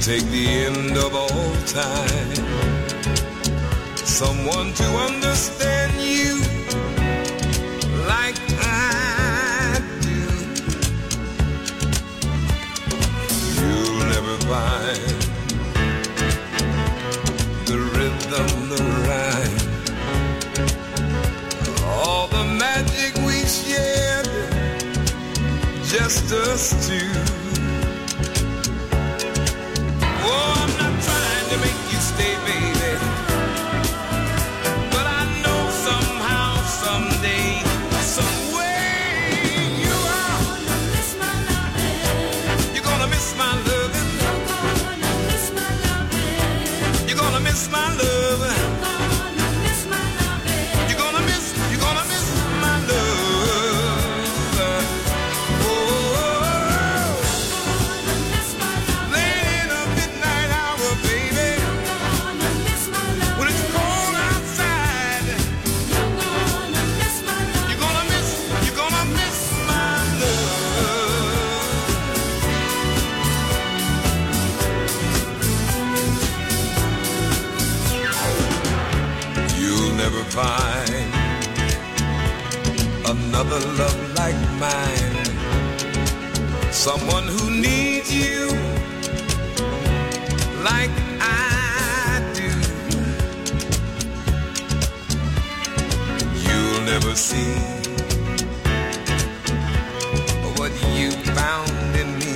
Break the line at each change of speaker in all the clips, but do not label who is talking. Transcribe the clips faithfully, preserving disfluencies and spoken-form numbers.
take the end of all time. Someone to understand you like I do. You'll never find the rhythm, the rhyme, all the magic we shared, just us two. Oh, I'm not trying to make you stay, baby, but I know somehow, someday, some way you are. You're gonna miss my loving. You're gonna miss my loving. You're gonna miss, you're gonna miss my love. Oh, late in the midnight hour, baby, when it's cold outside, you're gonna miss, you're gonna miss my love. You'll never find another love like mine, someone who needs you like I do. You'll never see what you found in me.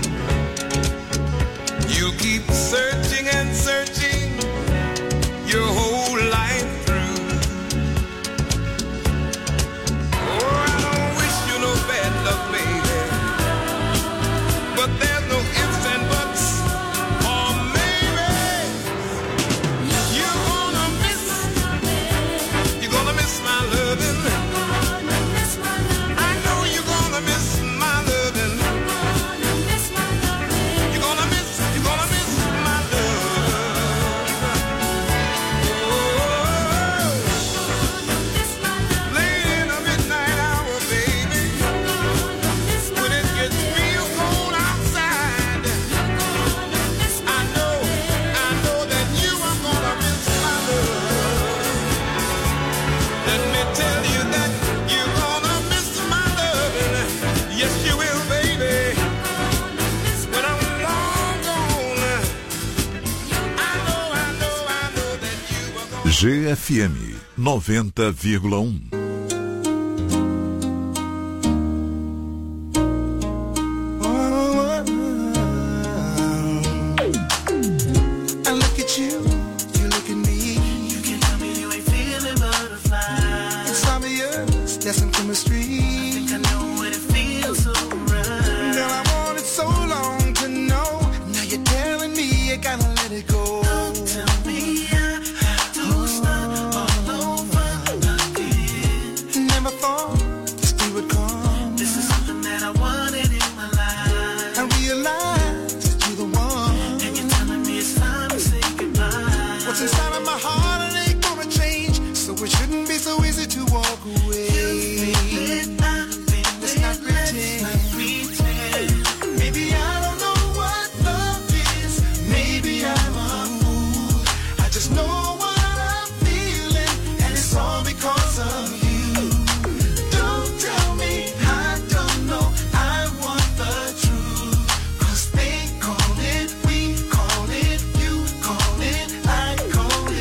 You keep searching and searching your whole life through. Oh, I don't wish you no bad luck, baby, but there's no ifs and buts, or maybe you're gonna miss, you're gonna miss my loving. I know you're gonna miss my loving. You're gonna miss, you're gonna miss my love. Oh, late in the midnight hour, baby, when it gets real cold outside, I know, I know that you are gonna miss my love. Let me tell you that you're gonna miss my loving. Yes, you will, baby. When I'm long gone, I know, I know, I know that you are gonna.
G F M noventa vírgula um.
I look at you, you look at me. You can tell me you ain't feeling butterflies. Inside of us, there's some chemistry. I think I know what it feels so right. Girl, I wanted so long to know. Now you're telling me you gotta let it go. Don't tell me I have to start all over again. Never thought this day would come. This is something that I wanted in my life. I realized that you're the one. And you're telling me it's time to say goodbye. What's inside of my heart, it ain't gonna change. So it shouldn't be so easy to walk away. Let's not pretend. Maybe I don't know what love is. Maybe I'm a fool. I just know what I'm feeling, and it's all because of you. Don't tell me I don't know. I want the truth. 'Cause they call it, we call it, you call it, I call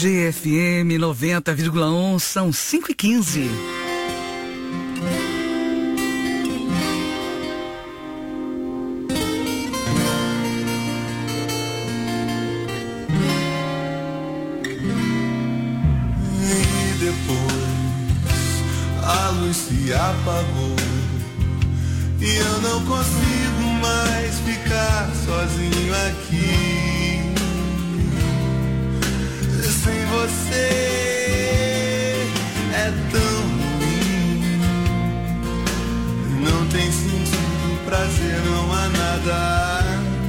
G F M noventa vírgula um, são cinco e quinze.
E depois a luz se apagou e eu não consigo mais ficar sozinho aqui. Sem você é tão ruim, não tem sentido, prazer, não há nada.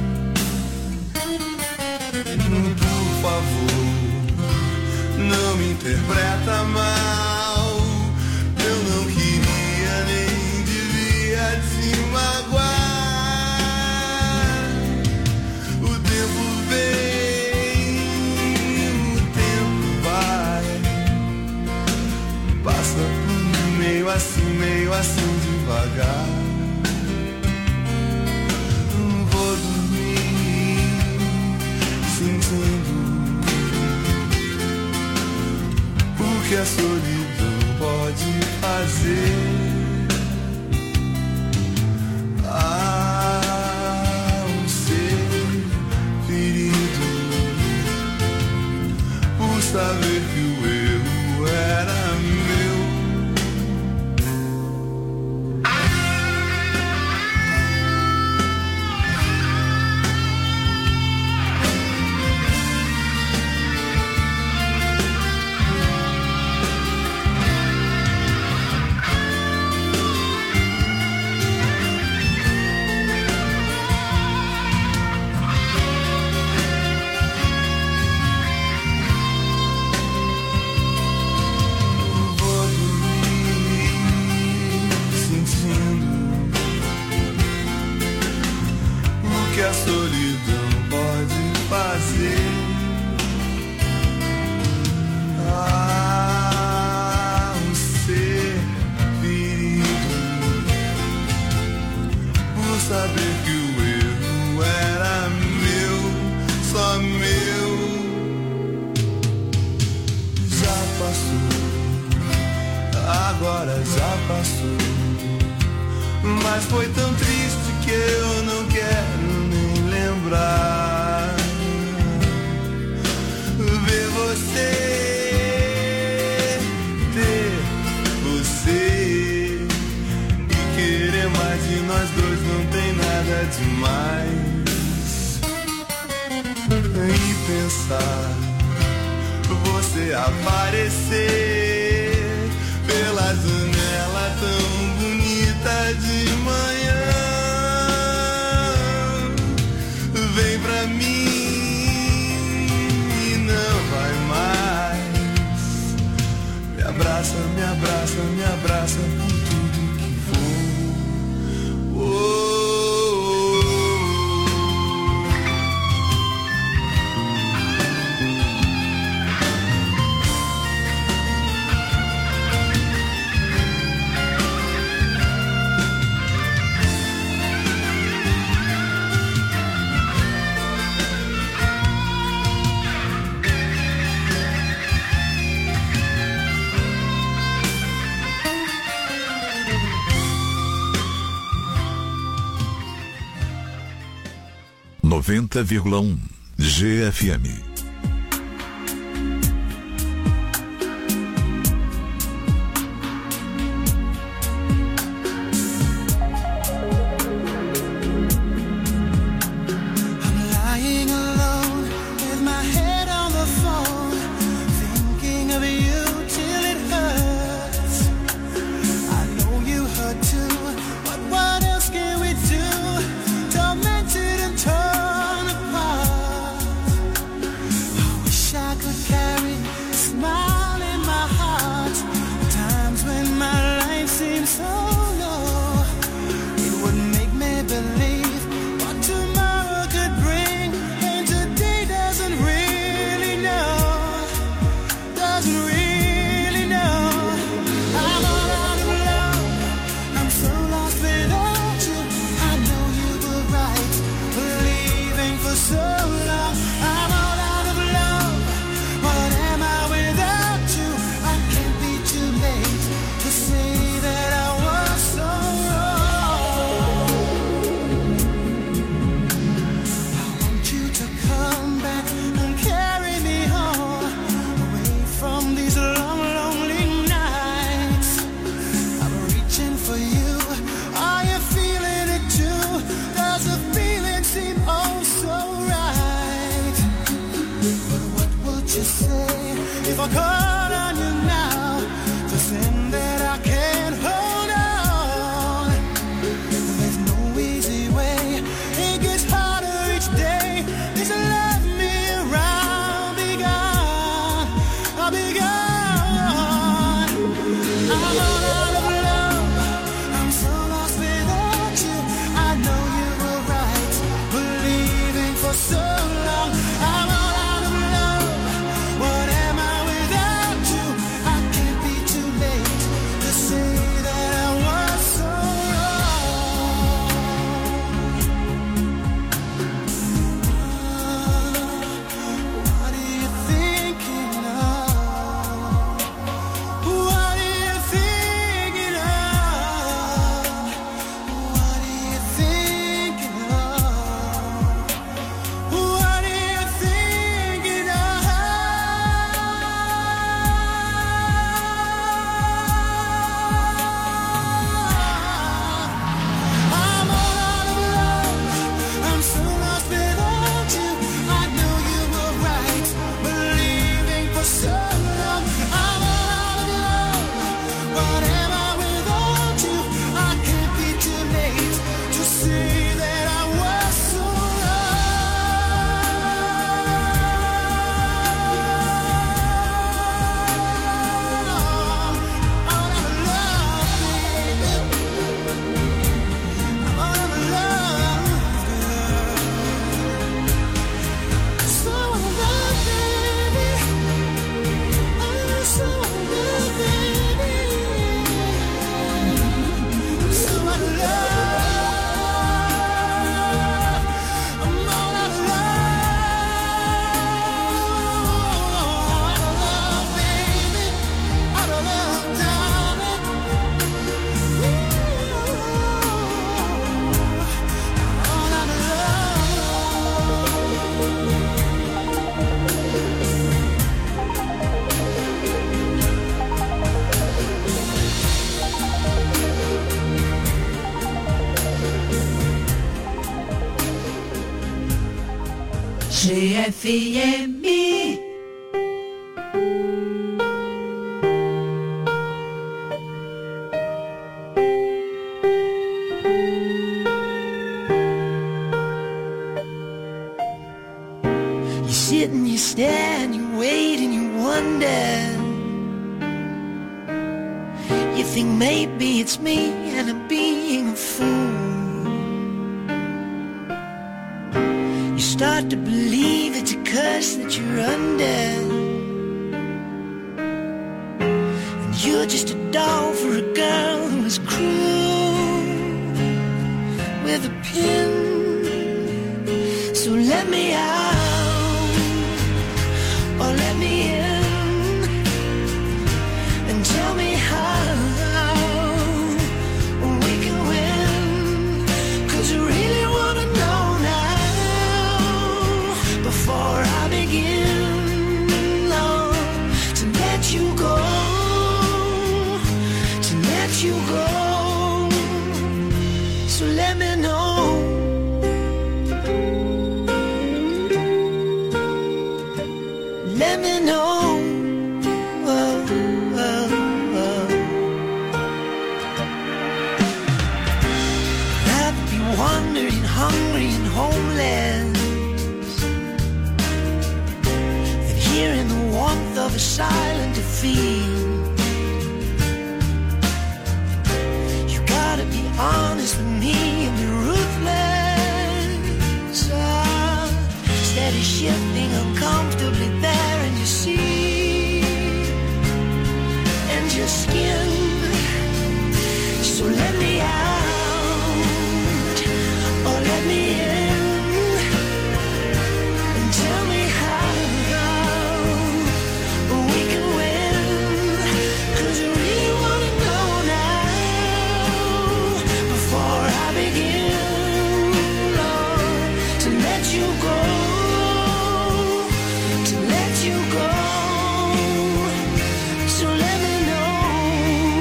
Por favor, não me interpreta mal, eu não queria nem devia te magoar. O tempo vem, passa por mim meio assim, meio assim devagar. Vou dormir sentindo o que a solidão pode fazer. Ah, um ser ferido por saber que o erro era meu. Mas foi tão triste que eu não quero nem lembrar. Ver você, ter você e querer mais de nós dois não tem nada demais. E pensar, você aparecer pela janela tão bonita de manhã, vem pra mim e não vai mais. Me abraça, me abraça, me abraça com tudo que for. Oh.
noventa vírgula um G F M.
if I call on you now, to sin that I can't hold on. There's no easy way, it gets harder each day. This love me around, be gone, I'll be gone. I'm all out of love, I'm so lost without you. I know you were right, believing for so long. I'm all out of love, what am I without you? I can't be too late to say that I was so wrong. What are you thinking of? What are you thinking of? What are you thinking of? What are you thinking of? I'm all out of love, I'm so lost without you. I know you were right, believing for so long. I'm all out of love, what am I without you? I can't be too late to say that I was so wrong. All out of love, baby. I'm all out of love, girl. So in love, baby. I'm so in love, baby. So out of love. I'm all out of love. Out of love, baby. Out of love, darling. All out of
G F M.
You sit and you stand, you wait and you wonder. You think maybe it's me and I'm being a fool. You start to believe it's a curse that you're under, and you're just a doll for a girl who is cruel with a pin. So let me out, or let me in, and tell me how we can win. 'Cause I really wanna know now, before I begin, Lord, to let you go, to let you go. So let me know. Let me know. Oh, oh, oh. I've been wandering, hungry and homeless, and hearing the warmth of a silent defeat. You gotta be honest with me and be ruthless. Oh, steady shifting uncomfortably there in your seat and your skin. So let me out, or let me in, and tell me how we can win. 'Cause I really wanna know now, before I begin, Lord, to let you go, to let you go. So let me know.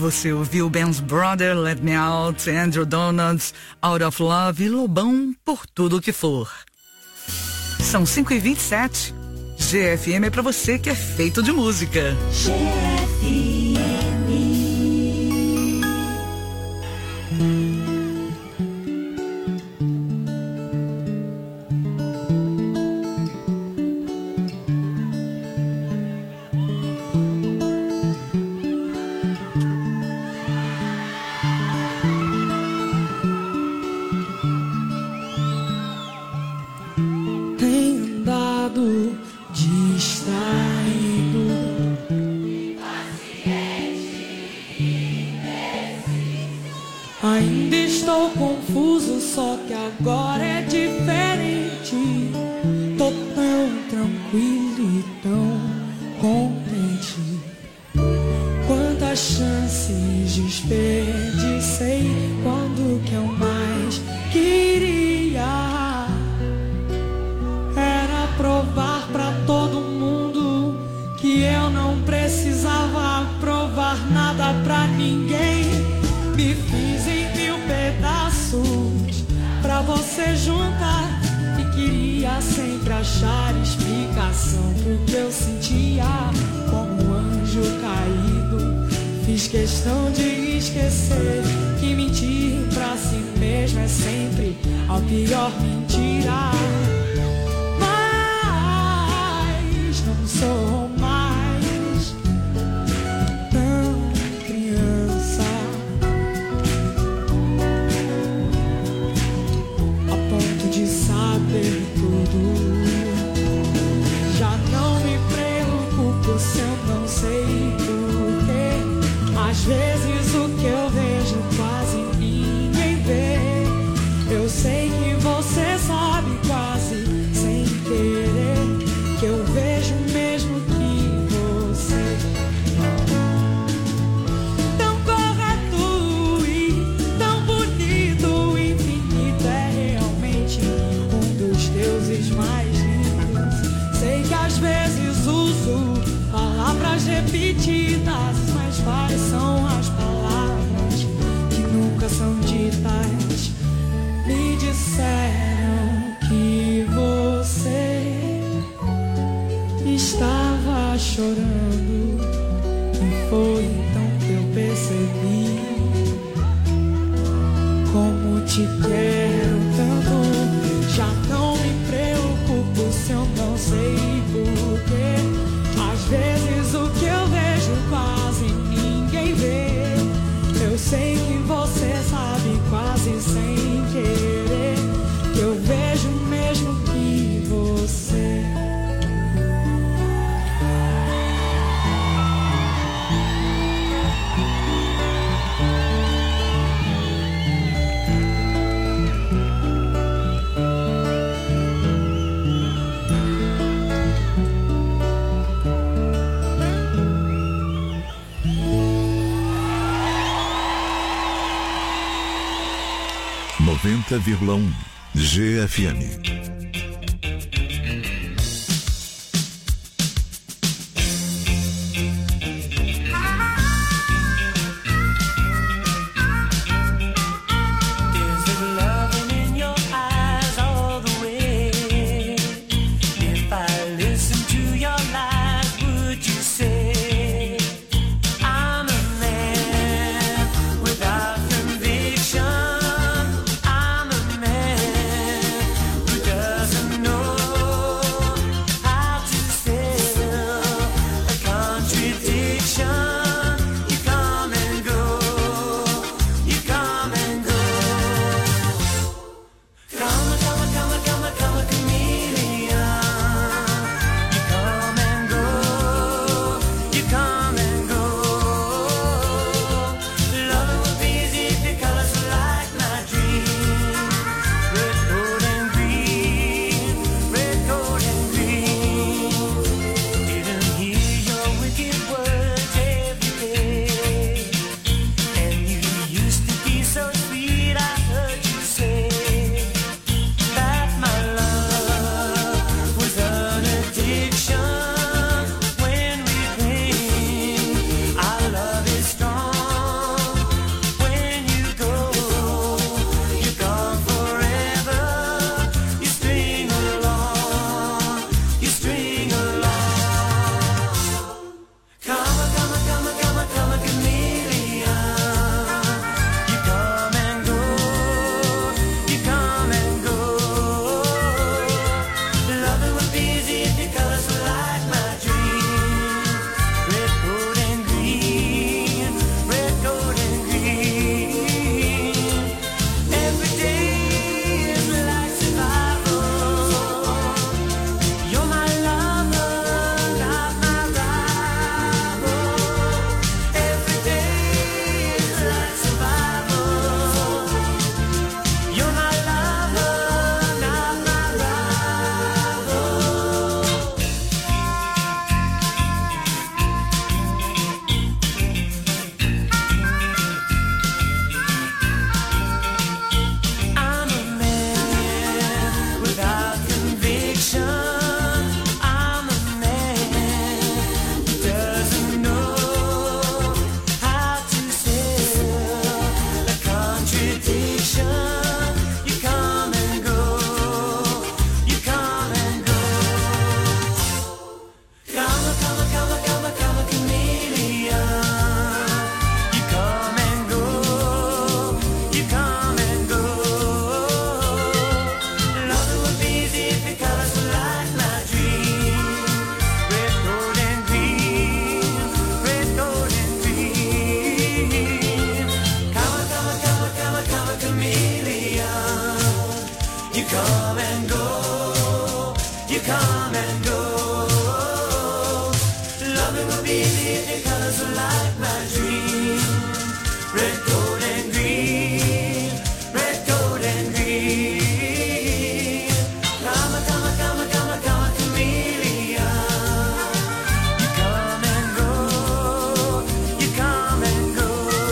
Você ouviu Ben's Brother, Let Me Out, Andrew Donuts, Out of Love e Lobão, Por Tudo Que For. São cinco e vinte e sete. G F M é pra você que é feito de música.
G F M.
Ainda estou confuso, só que agora é diferente. Tô tão tranquilo e tão contente. Quantas chances desperdicei quando o que eu mais queria era provar pra todo mundo que eu não precisava provar nada pra ninguém. Me fiz em mil pedaços pra você juntar e queria sempre achar explicação pro que eu sentia como um anjo caído. Fiz questão de esquecer que mentir pra si mesmo é sempre a pior mentira. Mas não sou mais tão criança a ponto de saber tudo. Já não me preocupo se eu não sei porquê. Às vezes o que eu vejo quase ninguém vê. Eu sei que você sabe quase sem querer que eu vejo mesmo que você. Tão correto e tão bonito, infinito é realmente um dos deuses mais lindos. Sei que às vezes uso palavras repetidas, mas quais são as palavras que nunca são ditas? Me disseram que você estava chorando e foi então que eu percebi como te quero tanto. Já não me preocupo se eu não sei porquê. Às vezes o que eu vejo quase ninguém vê. Eu sei que você sabe quase sem querer que eu vejo mesmo que você.
noventa vírgula um G F M.
Does
come and go. Loving will be the colors of like my dream. Red, gold, and green. Red, gold, and green. Come, come, come, come, come, chameleon. You come and go. You come and go.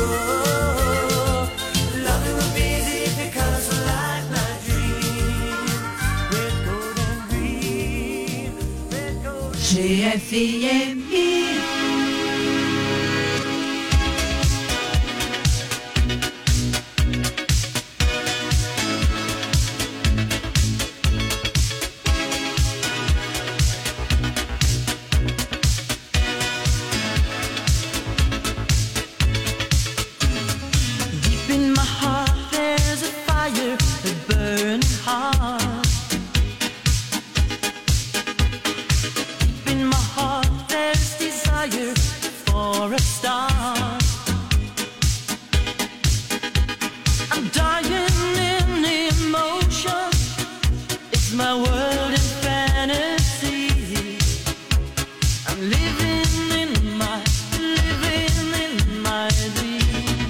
Loving will be the colors of like my dream. Red, gold, and green. Red, gold, and
G F M.
Deep in my heart there's a fire, a burning heart. Deep in my heart there's desire for a star. I'm dying in emotion. It's my world in fantasy. I'm living in my, living in my dream.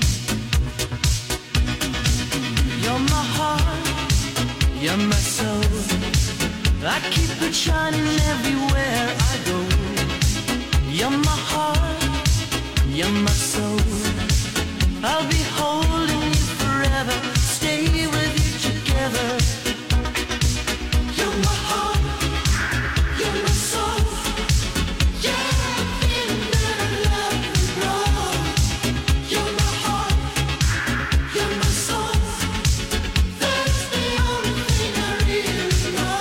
You're my heart, you're my soul. I keep it shining everywhere I go. You're my heart, you're my soul. I'll be holding you forever, stay with you together. You're my heart, you're my soul. Yeah, feeling that I love you, grow. You're my heart, you're my soul. That's the only thing I really know.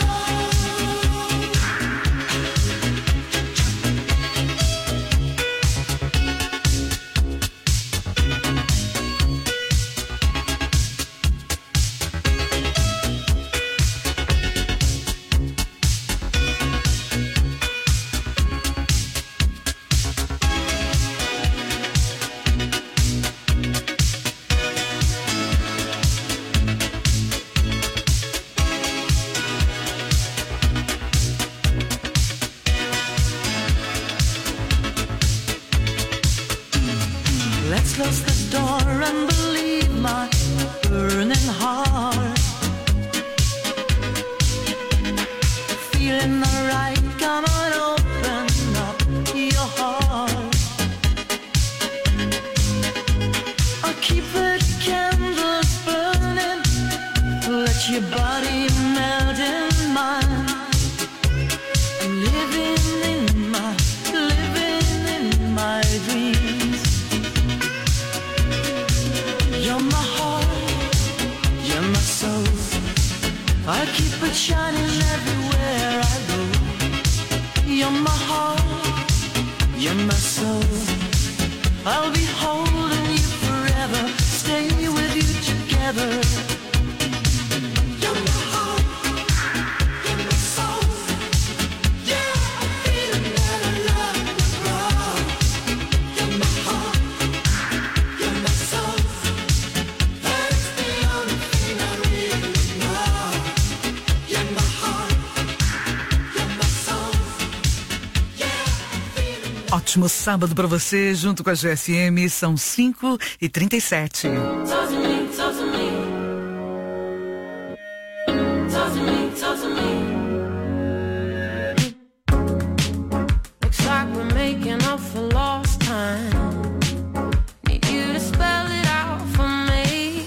Let's close the door and believe my burning heart. Feeling alright, come on, open up your heart. I'll keep the candles burning. Let your body melt in mine. I'm living in my, living in my dreams. You're my heart, you're my soul. I keep it shining everywhere I go. You're my heart, you're my soul. I'll be holding you forever, stay with you together. You're my heart, you're my soul. Yeah, I'm feeling that I love you, grow. You're my heart, you're my soul. That's the only thing I really know. You're my heart, you're my soul. Yeah, I'm feeling that.
Ótimo sábado pra você, junto com a G F M, são cinco e trinta e sete.
Totally, totally. Totally, totally. Looks like we're making up for lost time. Need you to spell it out for me.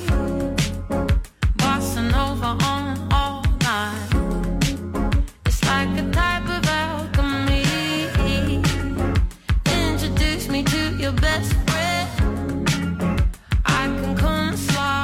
Bossa Nova on all night. It's like a type of alchemy. Introduce me to your best friend. I can come slide.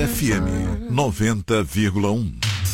F M noventa vírgula um.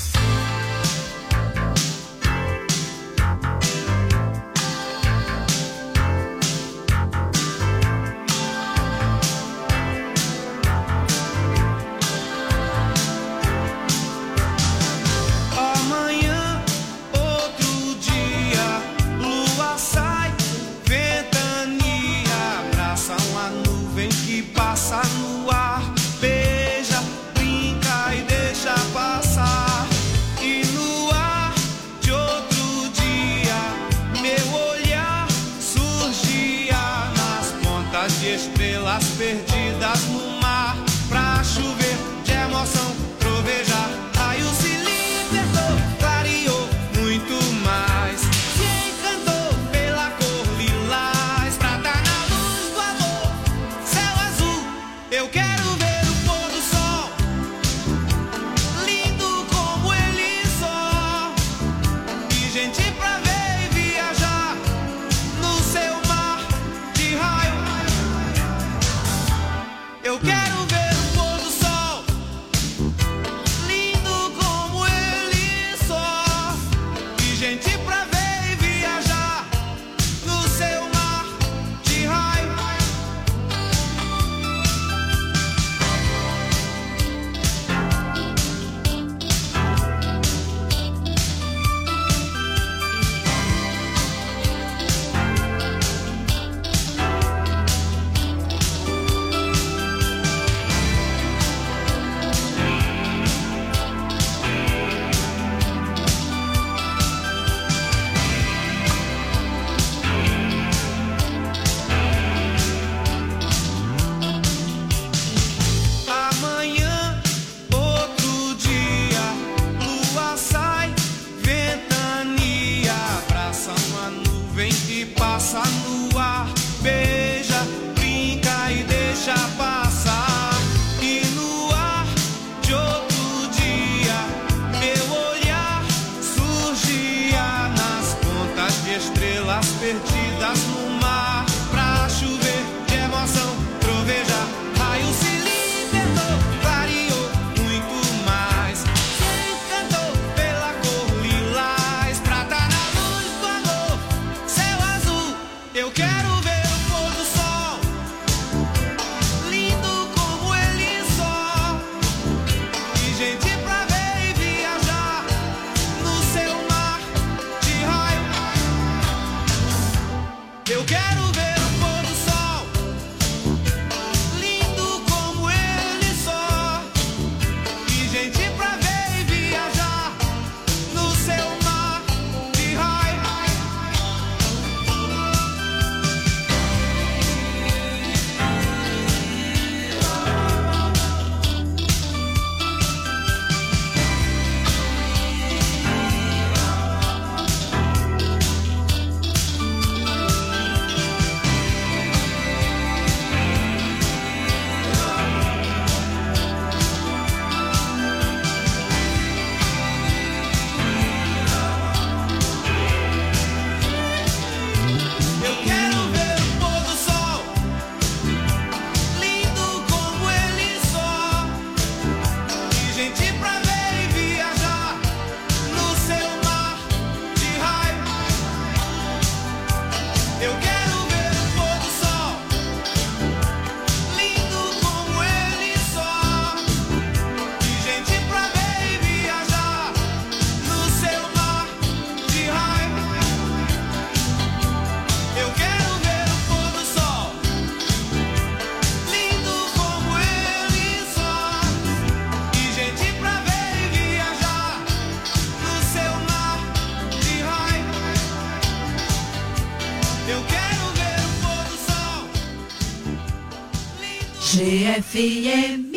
G F M.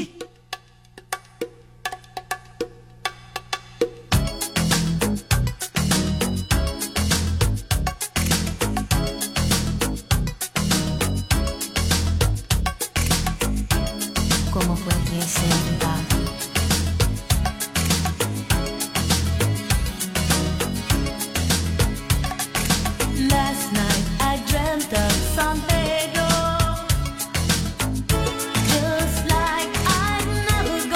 ¿Cómo fue que se va?
Last night I dreamt of San Pedro, just like I'd never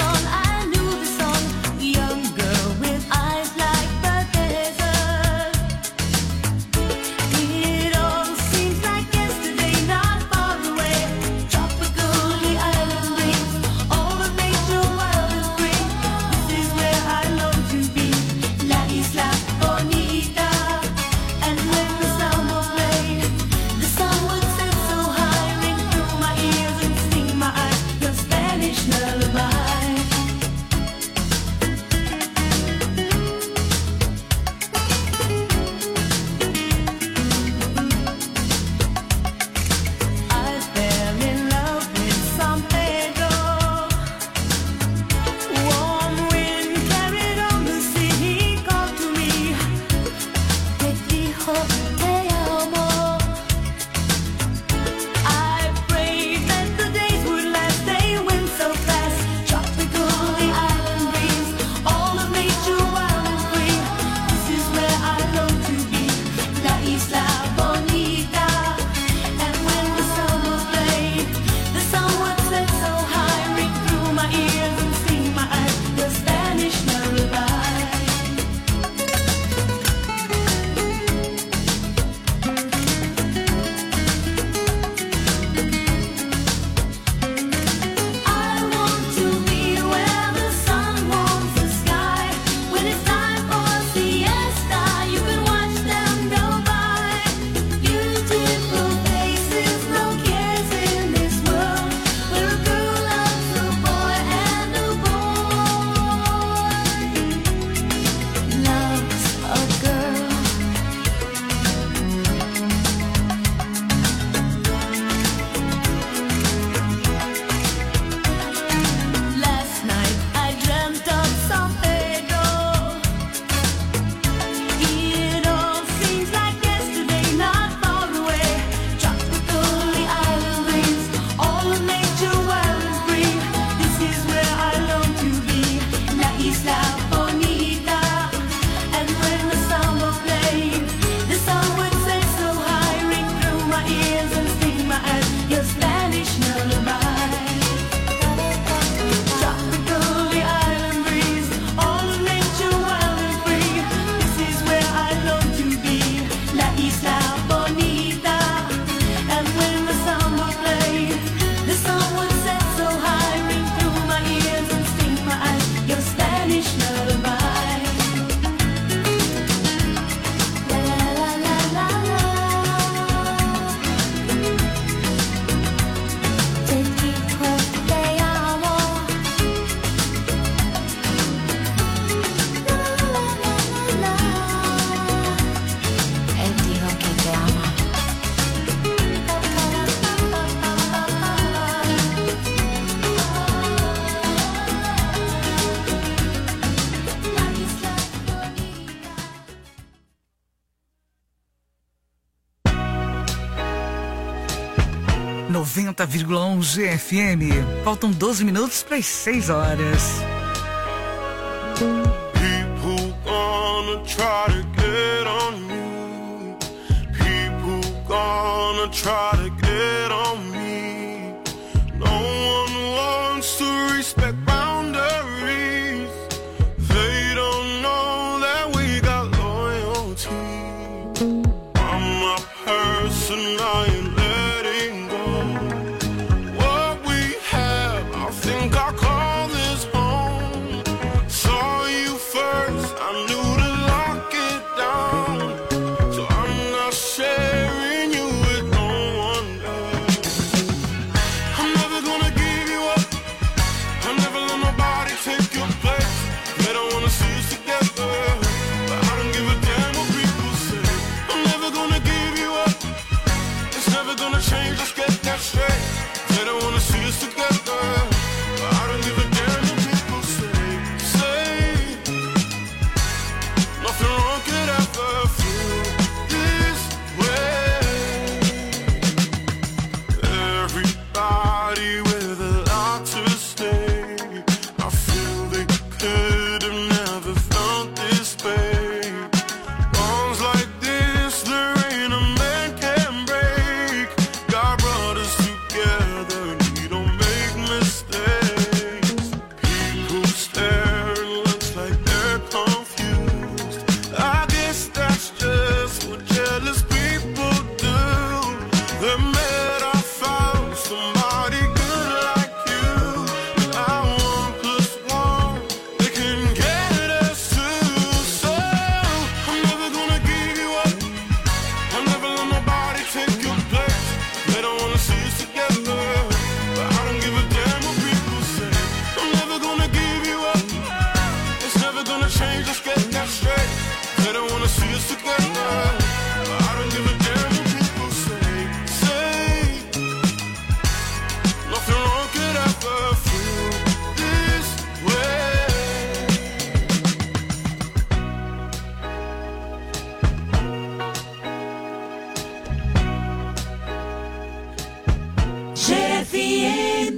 noventa vírgula um G F M. Faltam doze minutos para as seis horas.
People gonna try to get on you. People gonna try to get on me. No one wants to respect boundaries. They don't know that we got loyalty. I'm a person I ain't letting go. What we have, I think I call this home. Saw you first, I knew to lock it down. So I'm not sharing you with no one else. I'm never gonna give you up. I'll never let nobody take your place. They don't wanna see us together, but I don't give a damn what people say. I'm never gonna give you up. It's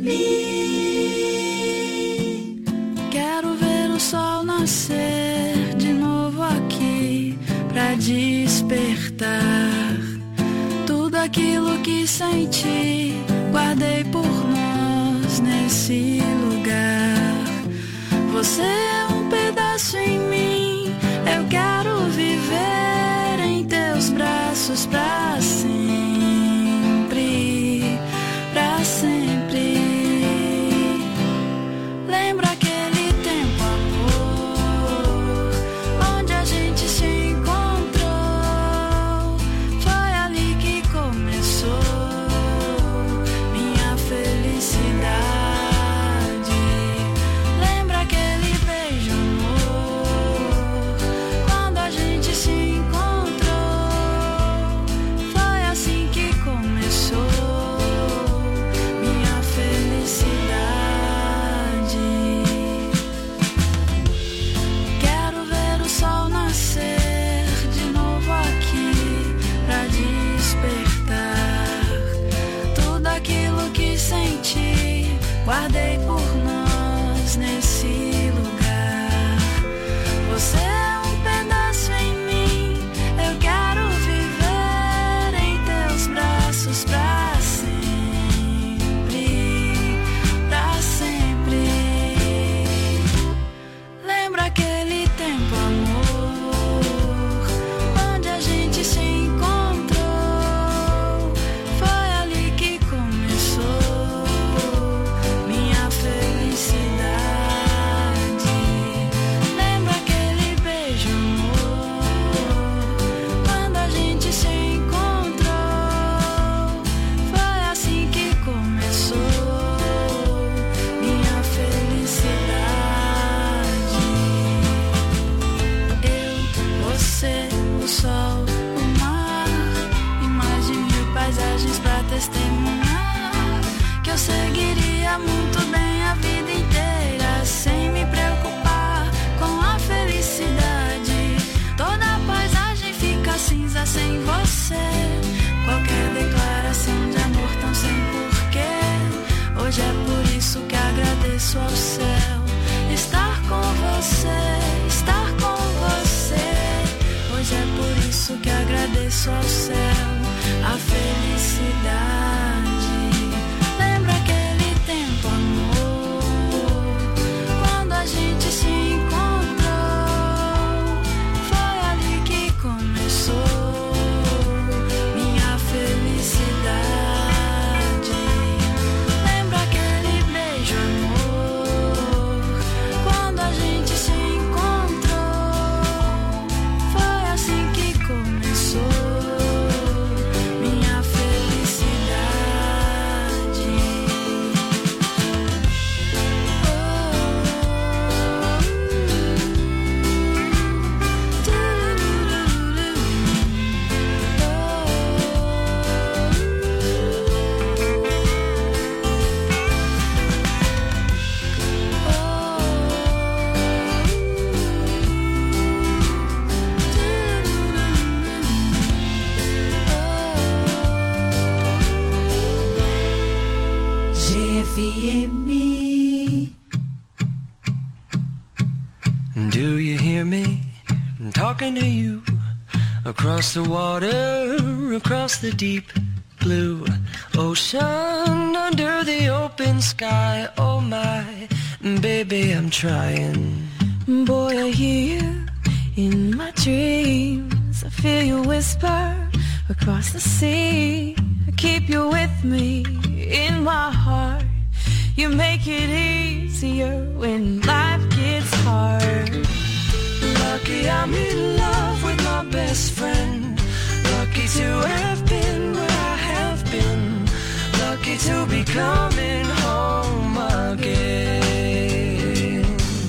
Quero ver o sol nascer de novo aqui pra despertar tudo aquilo que senti, guardei por nós nesse lugar. Você é um pedaço em mim, eu quero viver em teus braços pra sempre, pra sempre. Lembra aquele tempo, amor, onde a gente se encontrou? Foi ali que começou minha felicidade. Lembra aquele beijo, amor, quando a gente se encontrou? Foi assim que começou minha felicidade. Quero ver o sol nascer de novo aqui pra despertar tudo aquilo que senti, guardei por nós nesse lugar. Você é um pedaço em mim, eu quero viver em teus braços pra sempre, pra sempre. Lembra aquele tempo, amor, onde a gente se encontrou? Foi ali que começou minha felicidade. Lembra aquele beijo, amor, quando a gente se encontrou? Foi assim que começou minha felicidade. Eu, você, o sol, o mar e mais de mil paisagens pra testemunhar que eu seguiria muito bem a vida inteira sem me preocupar com a felicidade. Toda a paisagem fica cinza sem você. Qualquer declaração de amor tão sem porquê. Hoje é por isso que agradeço ao céu estar com você, estar com você. Hoje é por isso que agradeço ao céu a felicidade. Lembra aquele tempo, amor, quando a gente se encontrou? Foi ali que começou minha felicidade. Lembra aquele beijo, amor, quando a gente se encontrou? Foi assim que começou minha felicidade.
G F M.
Do you hear me? I'm talking to you across the water, across the deep blue ocean, under the open sky. Oh my, baby, I'm trying.
Boy, I hear you in my dreams. I feel you whisper across the sea. I keep you with me in my heart. You make it easier when life gets hard.
Lucky I'm in love with my best friend. Lucky to have been where I have been. Lucky to be coming home again.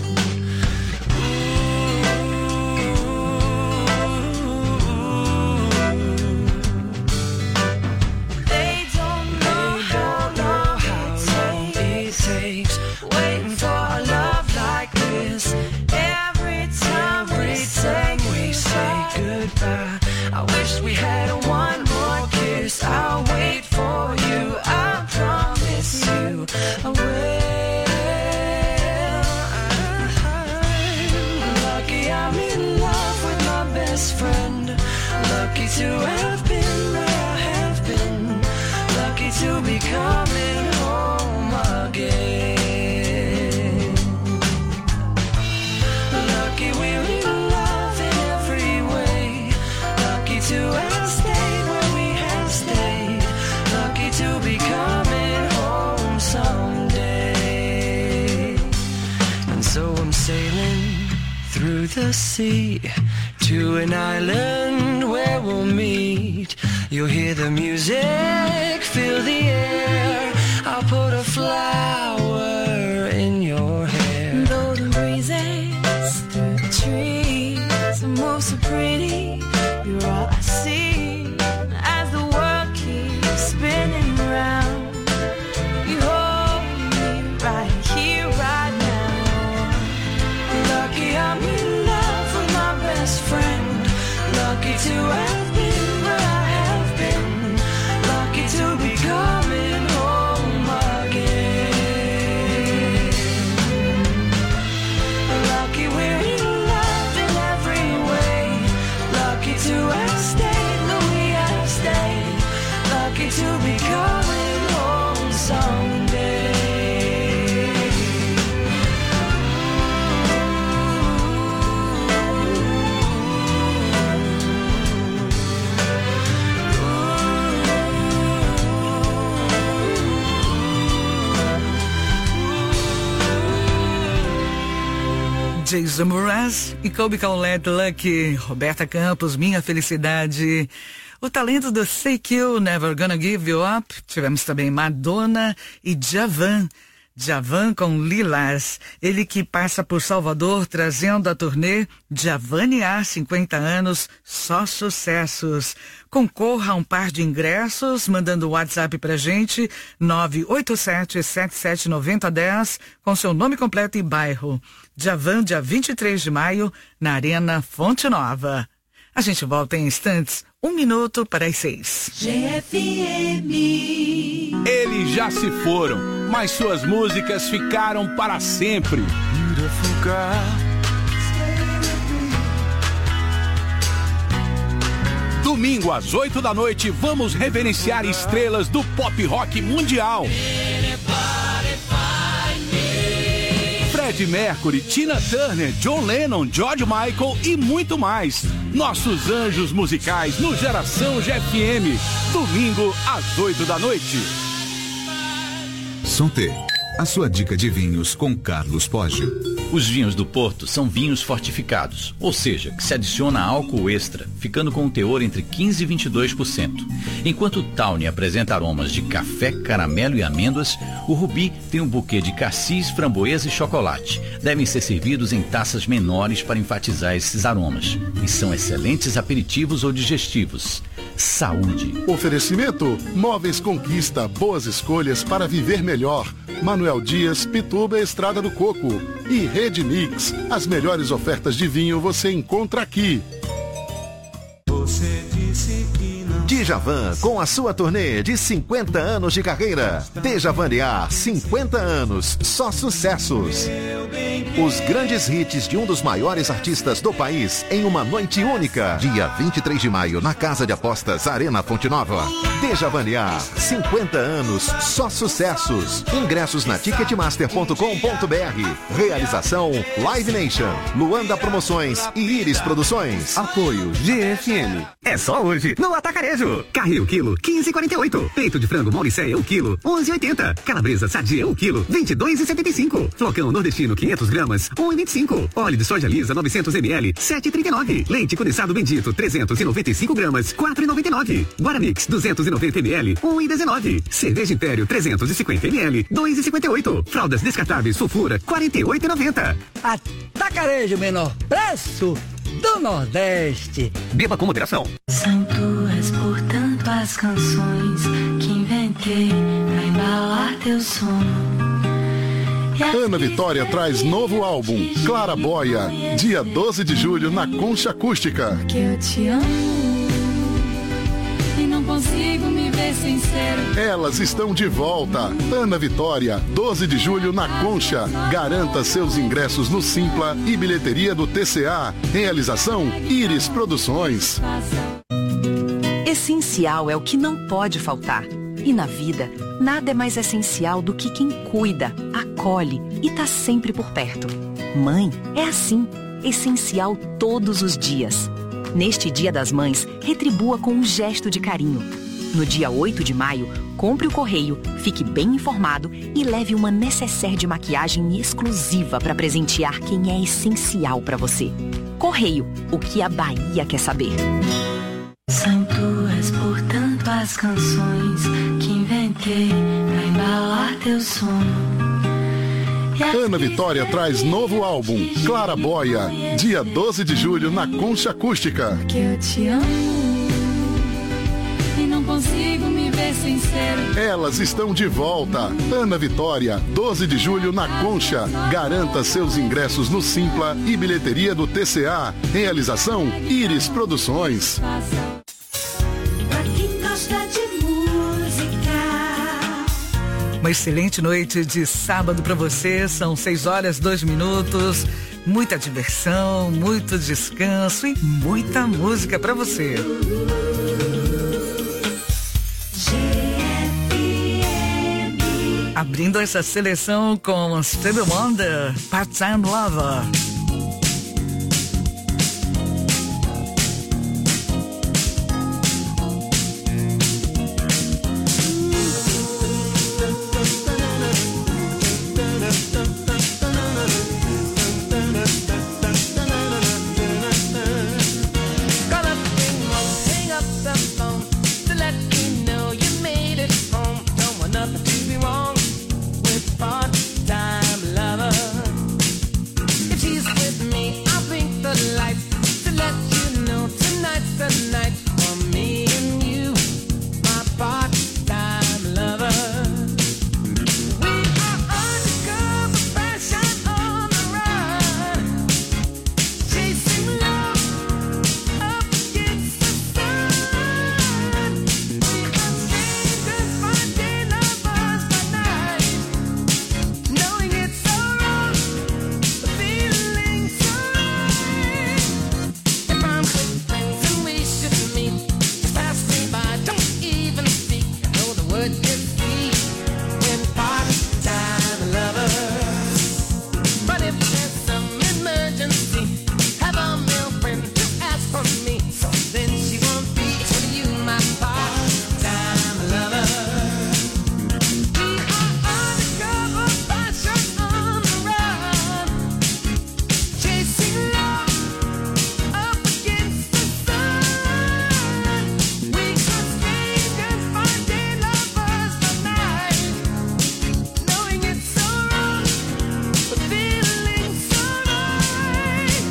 They don't know how long it takes,
waiting for a love like this.
every time
Every
we
time we
say
say
goodbye.
goodbye, I the sea to an island where we'll meet. You'll hear the music, feel the air. I'll put a flower in your hair.
Golden breezes through the trees move so pretty. You're all I see as the world keeps spinning round. You hold me right here, right now. Lucky I'm in love with my best friend. Lucky to have been where I have been. Lucky to be coming home again. Lucky we're in love in every way. Lucky to have stayed, though we have stayed. Lucky to be coming home someday.
Jason Mraz e Colby Callet, Lucky, Roberta Campos, Minha Felicidade, o talento do Shake You, Never Gonna Give You Up. Tivemos também Madonna e Djavan, Djavan com Lilás, ele que passa por Salvador trazendo a turnê Djavaniar, cinquenta anos, só sucessos. Concorra a um par de ingressos, mandando o WhatsApp pra gente, nove oito sete, sete sete nove zero um zero, com seu nome completo e bairro. Djavan, dia vinte e três de maio, na Arena Fonte Nova. A gente volta em instantes, um minuto para as seis.
G F M.
Eles já se foram, mas suas músicas ficaram para sempre.
Beautiful girl.
Domingo às oito da noite, vamos reverenciar estrelas do pop rock mundial. Freddie Mercury, Tina Turner, John Lennon, George Michael e muito mais. Nossos anjos musicais no Geração G F M. Domingo às oito da noite.
Santé, a sua dica de vinhos com Carlos Poggio.
Os vinhos do Porto são vinhos fortificados, ou seja, que se adiciona álcool extra, ficando com um teor entre quinze e vinte e dois por cento. Enquanto o Tawny apresenta aromas de café, caramelo e amêndoas, o Rubi tem um buquê de cassis, framboesa e chocolate. Devem ser servidos em taças menores para enfatizar esses aromas. E são excelentes aperitivos ou digestivos. Saúde.
Oferecimento: Móveis Conquista, boas escolhas para viver melhor. Manuel Dias, Pituba, Estrada do Coco. E Rede Mix, as melhores ofertas de vinho você encontra aqui.
Você disse que não.
Djavan, com a sua turnê de cinquenta anos de carreira. Djavaniar, cinquenta anos, só sucessos. Os grandes hits de um dos maiores artistas do país em uma noite única. Dia vinte e três de maio, na Casa de Apostas Arena Fonte Nova. Djavaniar, cinquenta anos, só sucessos. Ingressos na ticketmaster ponto com ponto b r. Realização Live Nation, Luanda Promoções e Iris Produções.
Apoio G F M. É só hoje no Atacarejo. Carril quilo quinze e quarenta e oito. Peito de frango Mauricéia o quilo onze e oitenta. Calabresa sadia o quilo vinte e dois e setenta e cinco. Flocão nordestino quinhentos gramas um e vinte e cinco. Óleo de soja lisa novecentos mililitros sete e trinta e nove. Leite condensado bendito trezentos e noventa e cinco gramas quatro e noventa e nove. Guaramix duzentos e noventa mililitros um e dezenove. Cerveja Império trezentos e cinquenta mililitros dois e cinquenta e oito. Fraldas descartáveis Sulfura quarenta e oito e noventa.
Atacarejo, menor preço do Nordeste.
Beba com moderação.
São tuas, portanto, as canções que inventei pra embalar teu sono.
Ana Vitória traz novo álbum, Clara Boia, dia doze de julho na Concha Acústica.
Que eu te amo e não consigo me ver sincero.
Elas estão de volta. Ana Vitória, doze de julho na Concha. Garanta seus ingressos no Simpla e bilheteria do T C A. Realização Iris Produções.
Essencial é o que não pode faltar. E na vida, nada é mais essencial do que quem cuida, acolhe e tá sempre por perto. Mãe é assim, essencial todos os dias. Neste Dia das Mães, retribua com um gesto de carinho. No dia oito de maio, compre o correio, fique bem informado e leve uma nécessaire de maquiagem exclusiva para presentear quem é essencial para você. Correio, o que a Bahia quer saber.
São tuas, portanto, as canções que inventei pra embalar teu sono.
Ana Vitória traz novo álbum, Clara Boia, dia doze de julho na Concha Acústica.
Porque eu te amo e não consigo me ver sem ser.
Elas estão de volta. Ana Vitória, doze de julho na Concha. Garanta seus ingressos no Simpla e bilheteria do T C A. Realização Iris Produções.
Pra quem gosta de música.
Uma excelente noite de sábado para você. São seis horas, dois minutos. Muita diversão, muito descanso e muita música para você. Abrindo essa seleção com Stevie Wonder, Part-Time Lover.
Part-time lover. If she's with me, I'll blink the lights to let you know tonight's the night for me and you, my part-time lover. We are undercover, passion on the run, chasing love up against the sun. We are strangers by day, lovers by night. Knowing it's so wrong, but feeling so right. If I'm with friends and we should meet, just pass me by, don't even speak. I know the word gets sweet when part-time lovers. But if there's some emergency, have a male friend to ask for me, so then she won't be for you, my part-time lover. We are undercover, passion on the run, chasing love up against the sun. We are strangers by day, lovers by night. Knowing it's so wrong, but feeling so right.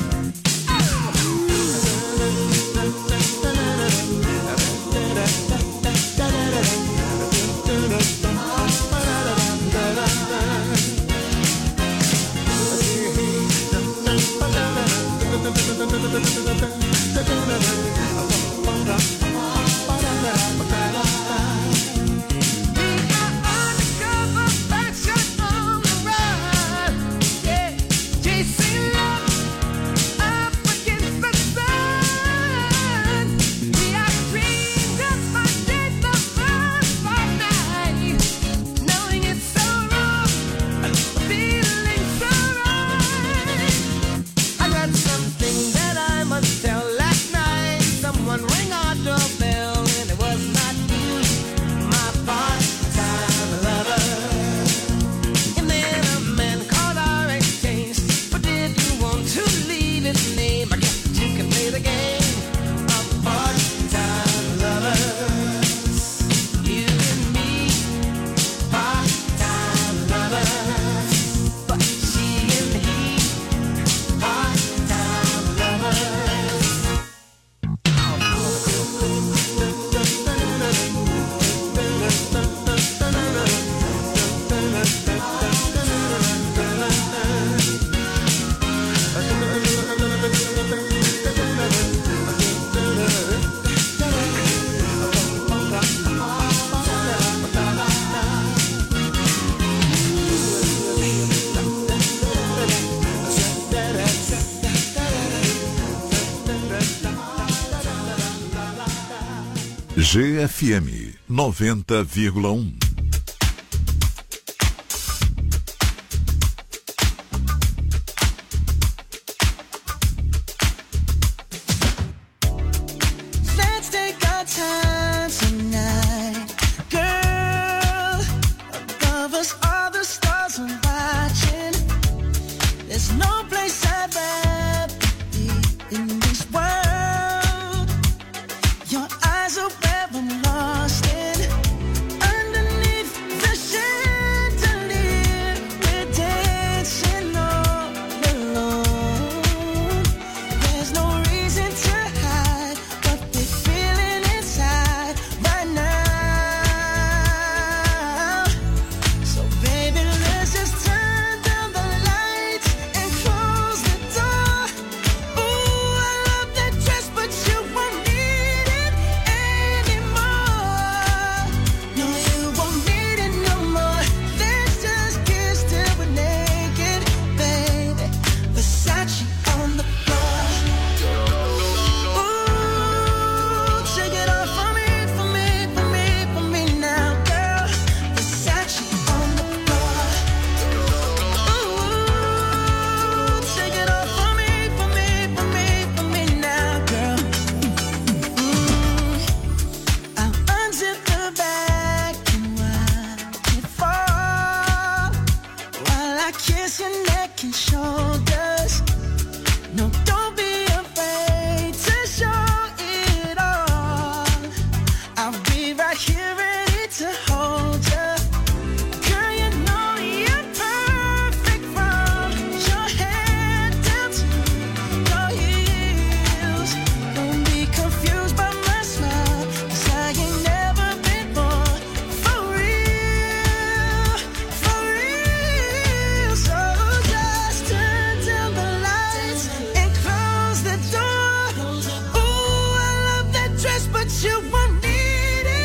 Undercover, passion on the run, yeah, chasing love up against the sun. We are strangers by day, lovers by night. Knowing it's so wrong, feeling so right. I got something that I must tell. Last night, someone rang our doorbell, and it was not you, my part-time lover. And then a man called our exchange, but didn't want to leave his name. I guess that you can play the game of part-time lovers. You and me, part-time lovers. But she and he, part-time lovers.
G F M noventa vírgula um.